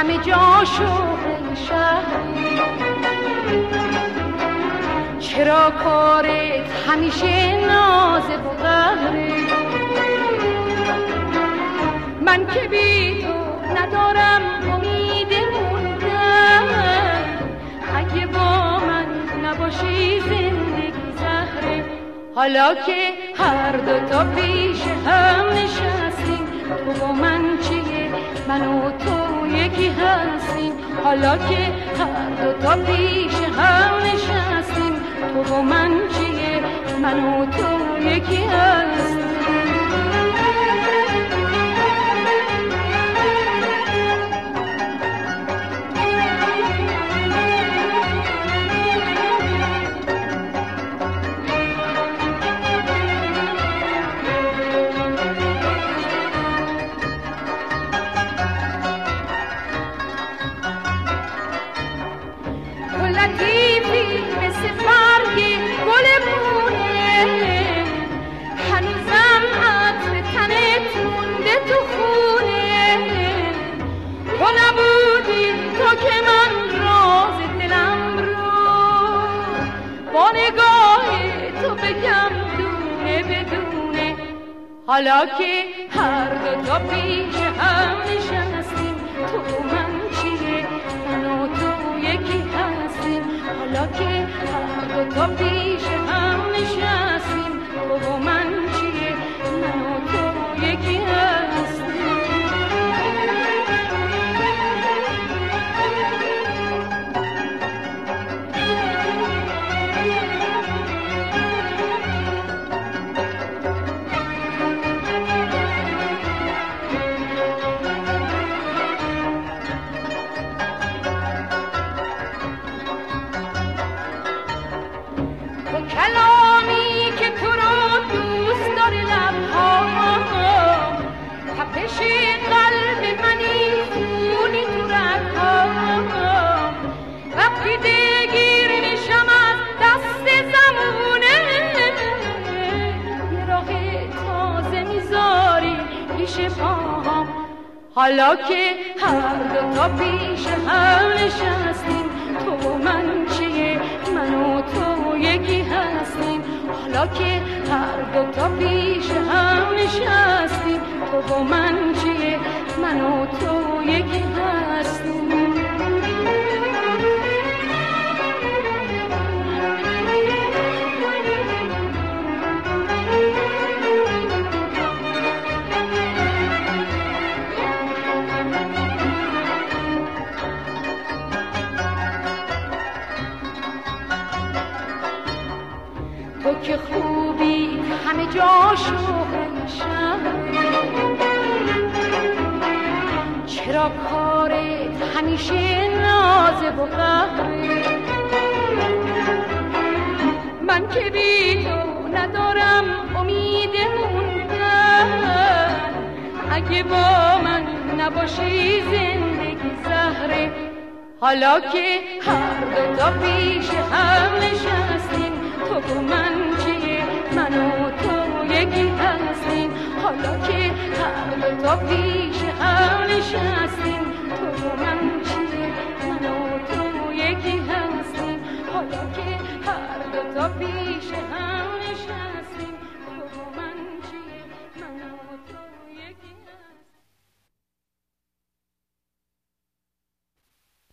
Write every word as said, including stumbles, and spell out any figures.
همه جا شهره شهری، چرا کارت همیشه نازه و قهره؟ من که بی تو ندارم امید موندن، اگه با من نباشی زندگی زهره. حالا که هر دو تا پیش هم نشستیم، تو و من چیه؟ من و تو یکی هستیم. حالا که هر دو تا پیش هم نشستیم، تو و من چیه؟ من و تو یکی هستیم. حالا که هر دو تا پیش هم نشستیم، تو و من چیه؟ من و تو یکی هستیم. حالا که هر دو تا پیش هم نشستیم، تو و من چیه؟ من و تو یکی هستیم. کلامی که تو رو دوست داره لبها، تپش قلب منی خونی تو رگها، وقتی دگیر میشم از دست زمونه، یه راه تازه میذاری پیش پاهم. حالا که هر دو تا پیش هم نشستیم، تو و من چیه؟ من و تو یکی هستیم. حالا که هر دو تا پیش هم نشستیم، تو و من چیه؟ من و تو یکی هستیم. تو که خوبی همه جا شهره شهری، چرا کارت همیشه نازه و قهره؟ من که بی تو ندارم امید موندن، اگه با من نباشی زندگی زهره. حالا که هر دو تا پیش هم نشستیم، تو و من چیه؟ من و تو یکی هستیم. حالا که هر دو تا پیش هم نشستیم، تو و من چیه؟ من و تو یکی هستیم. حالا که هر دو تا پیش هم نشستیم.